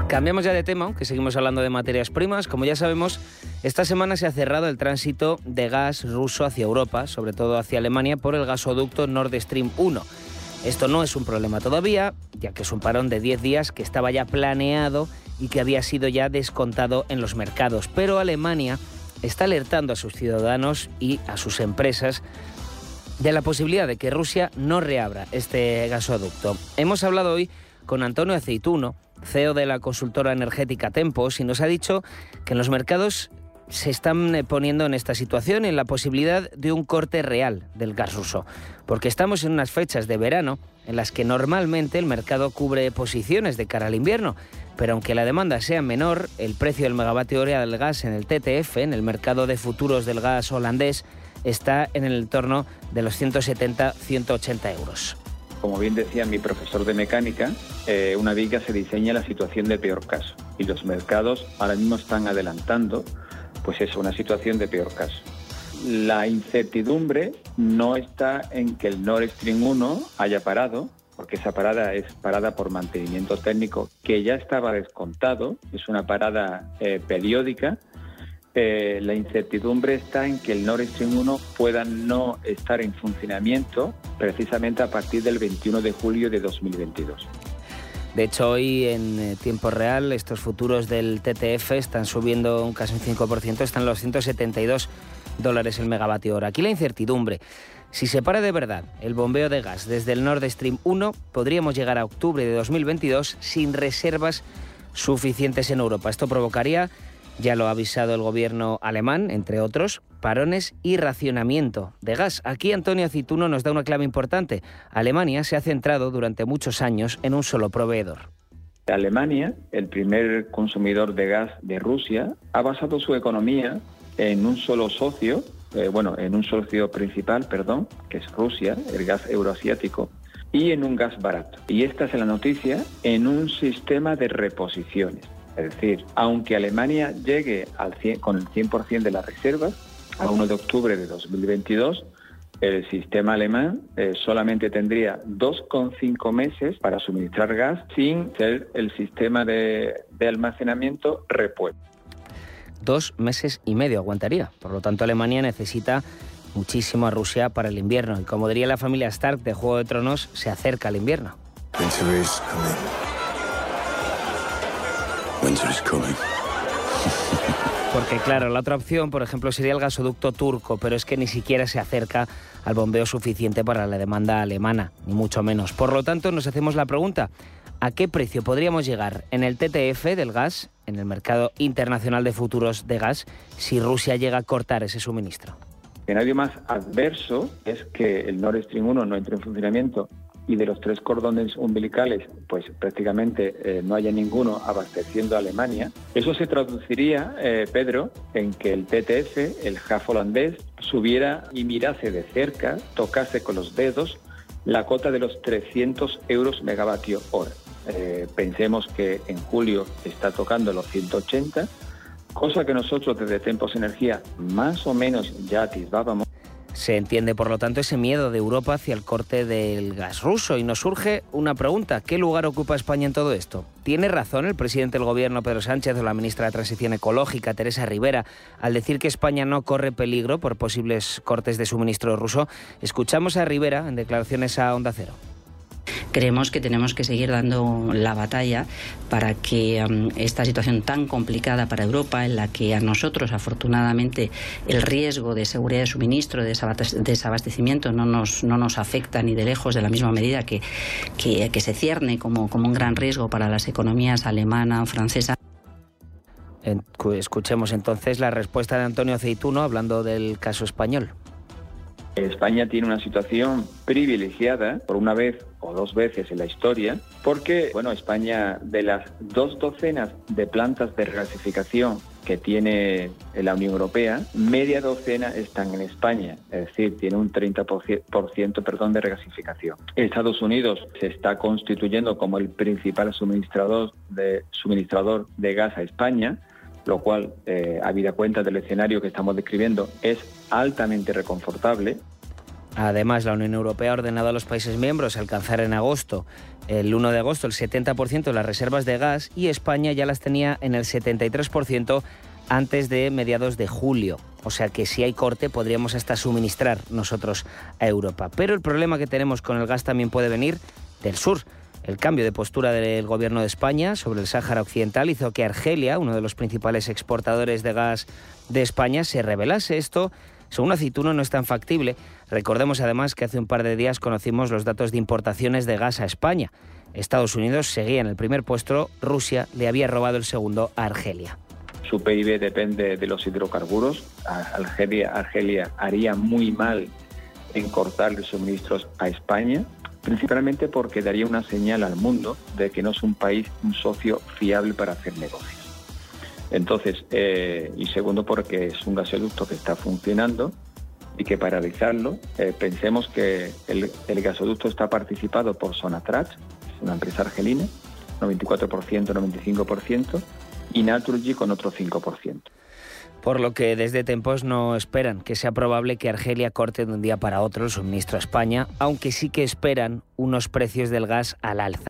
Cambiamos ya de tema, aunque seguimos hablando de materias primas. Como ya sabemos, esta semana se ha cerrado el tránsito de gas ruso hacia Europa, sobre todo hacia Alemania, por el gasoducto Nord Stream 1. Esto no es un problema todavía, ya que es un parón de 10 días que estaba ya planeado y que había sido ya descontado en los mercados. Pero Alemania está alertando a sus ciudadanos y a sus empresas de la posibilidad de que Rusia no reabra este gasoducto. Hemos hablado hoy con Antonio Aceituno, CEO de la consultora energética Tempos, y nos ha dicho que en los mercados se están poniendo en esta situación, en la posibilidad de un corte real del gas ruso, porque estamos en unas fechas de verano en las que normalmente el mercado cubre posiciones de cara al invierno, pero aunque la demanda sea menor, el precio del megavatio hora del gas en el TTF, en el mercado de futuros del gas holandés, está en el entorno de los 170-180 euros. Como bien decía mi profesor de mecánica, una viga se diseña la situación de peor caso y los mercados ahora mismo están adelantando una situación de peor caso. La incertidumbre no está en que el Nord Stream 1 haya parado, porque esa parada es parada por mantenimiento técnico que ya estaba descontado, es una parada periódica. La incertidumbre está en que el Nord Stream 1 pueda no estar en funcionamiento precisamente a partir del 21 de julio de 2022. De hecho, hoy en tiempo real estos futuros del TTF están subiendo casi un 5%, están los $172 el megavatio hora. Aquí la incertidumbre. Si se para de verdad el bombeo de gas desde el Nord Stream 1, podríamos llegar a octubre de 2022 sin reservas suficientes en Europa. Esto provocaría, ya lo ha avisado el gobierno alemán, entre otros, parones y racionamiento de gas. Aquí Antonio Aceituno nos da una clave importante. Alemania se ha centrado durante muchos años en un solo proveedor. Alemania, el primer consumidor de gas de Rusia, ha basado su economía en un solo socio, en un socio principal, que es Rusia, el gas euroasiático, y en un gas barato. Y esta es la noticia, en un sistema de reposiciones. Es decir, aunque Alemania llegue con el 100% de las reservas, a 1 de octubre de 2022, el sistema alemán solamente tendría 2,5 meses para suministrar gas sin ser el sistema de almacenamiento repuesto. 2 meses y medio aguantaría. Por lo tanto, Alemania necesita muchísimo a Rusia para el invierno. Y como diría la familia Stark de Juego de Tronos, se acerca el invierno. Winter is coming. Porque claro, la otra opción, por ejemplo, sería el gasoducto turco, pero es que ni siquiera se acerca al bombeo suficiente para la demanda alemana, ni mucho menos. Por lo tanto, nos hacemos la pregunta, ¿a qué precio podríamos llegar en el TTF del gas, en el mercado internacional de futuros de gas, si Rusia llega a cortar ese suministro? El escenario más adverso es que el Nord Stream 1 no entre en funcionamiento y de los 3 cordones umbilicales, pues prácticamente no haya ninguno abasteciendo a Alemania. Eso se traduciría, Pedro, en que el TTF, el gas holandés, subiera y mirase de cerca, tocase con los dedos la cota de los 300 euros megavatio hora. Pensemos que en julio está tocando los 180, cosa que nosotros desde Tempos Energía más o menos ya atisbábamos. Se entiende, por lo tanto, ese miedo de Europa hacia el corte del gas ruso. Y nos surge una pregunta, ¿qué lugar ocupa España en todo esto? ¿Tiene razón el presidente del Gobierno, Pedro Sánchez, o la ministra de Transición Ecológica, Teresa Rivera, al decir que España no corre peligro por posibles cortes de suministro ruso? Escuchamos a Rivera en declaraciones a Onda Cero. Creemos que tenemos que seguir dando la batalla para que esta situación tan complicada para Europa, en la que a nosotros, afortunadamente, el riesgo de seguridad de suministro, de desabastecimiento, no nos afecta ni de lejos de la misma medida que se cierne como un gran riesgo para las economías alemana o francesa. Escuchemos entonces la respuesta de Antonio Aceituno hablando del caso español. España tiene una situación privilegiada, por una vez o 2 veces en la historia, porque España, de las 2 docenas de plantas de regasificación que tiene la Unión Europea, media docena están en España, es decir, tiene un 30% de regasificación. Estados Unidos se está constituyendo como el principal suministrador de gas a España, lo cual, habida cuenta del escenario que estamos describiendo, es altamente reconfortable. Además, la Unión Europea ha ordenado a los países miembros alcanzar en agosto el 1 de agosto el 70% de las reservas de gas y España ya las tenía en el 73% antes de mediados de julio. O sea que si hay corte podríamos hasta suministrar nosotros a Europa. Pero el problema que tenemos con el gas también puede venir del sur. El cambio de postura del gobierno de España sobre el Sáhara Occidental hizo que Argelia, uno de los principales exportadores de gas de España, se rebelase. Esto, según Aceituno, no es tan factible. Recordemos además que hace un par de días conocimos los datos de importaciones de gas a España. Estados Unidos seguía en el primer puesto, Rusia le había robado el segundo a Argelia. Su PIB depende de los hidrocarburos. Argelia haría muy mal en cortarle suministros a España, principalmente porque daría una señal al mundo de que no es un socio fiable para hacer negocios. Entonces, y segundo, porque es un gasoducto que está funcionando y que para realizarlo, pensemos que el gasoducto está participado por Sonatrach, una empresa argelina, 94%, 95%, y Naturgy con otro 5%. Por lo que desde Tempos no esperan que sea probable que Argelia corte de un día para otro el suministro a España, aunque sí que esperan unos precios del gas al alza.